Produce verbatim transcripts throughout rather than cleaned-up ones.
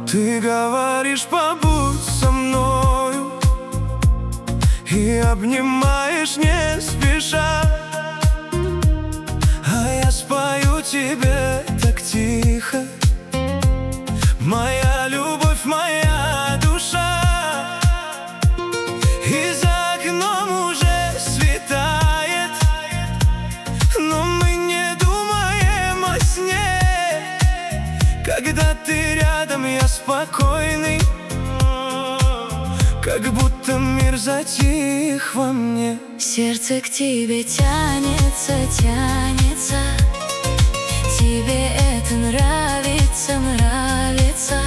Ты говоришь: побудь со мною, и обнимаешь не спеша, а я спою тебе так тихо: моя любовь, моя душа. И за окном уже светает, но мы не думаем о сне. Когда ты рядом, я спокойный, как будто мир затих во мне. Сердце к тебе тянется, тянется. Тебе это нравится, нравится.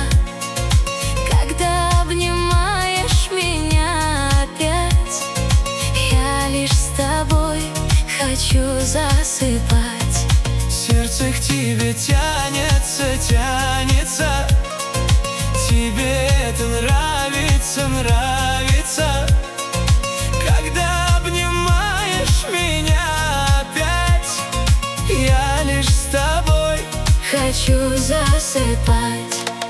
Когда обнимаешь меня опять, я лишь с тобой хочу засыпать. Сердце к тебе тянется, тянется. Тебе это нравится, нравится. Когда обнимаешь меня опять, я лишь с тобой хочу засыпать.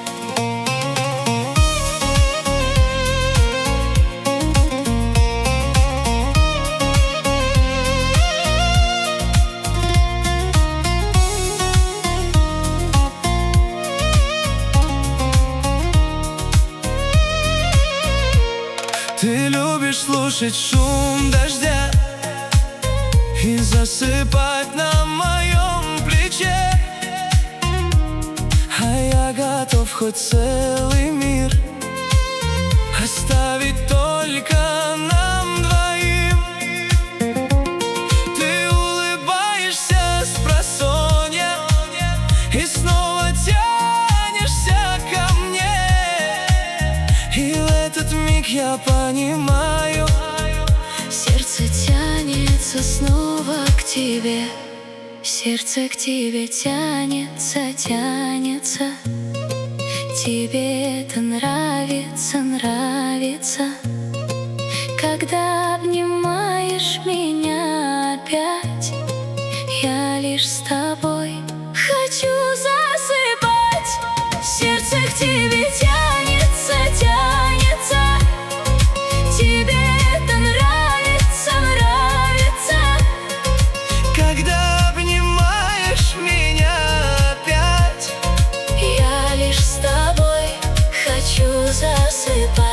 Ты любишь слушать шум дождя и засыпать на моем плече, а я готов хоть целый мир оставить только нам двоим. Ты улыбаешься спросонья и снова тянешься ко мне, и в этот миг я понимаю: сердце тянется снова к тебе. Сердце к тебе тянется, тянется. Тебе это нравится, нравится. Когда обнимаешь меня опять, я лишь с тобой хочу засыпать. Сердце к тебе тянется, тянется. Тебе это нравится, нравится. Когда обнимаешь меня опять, я лишь с тобой хочу засыпать.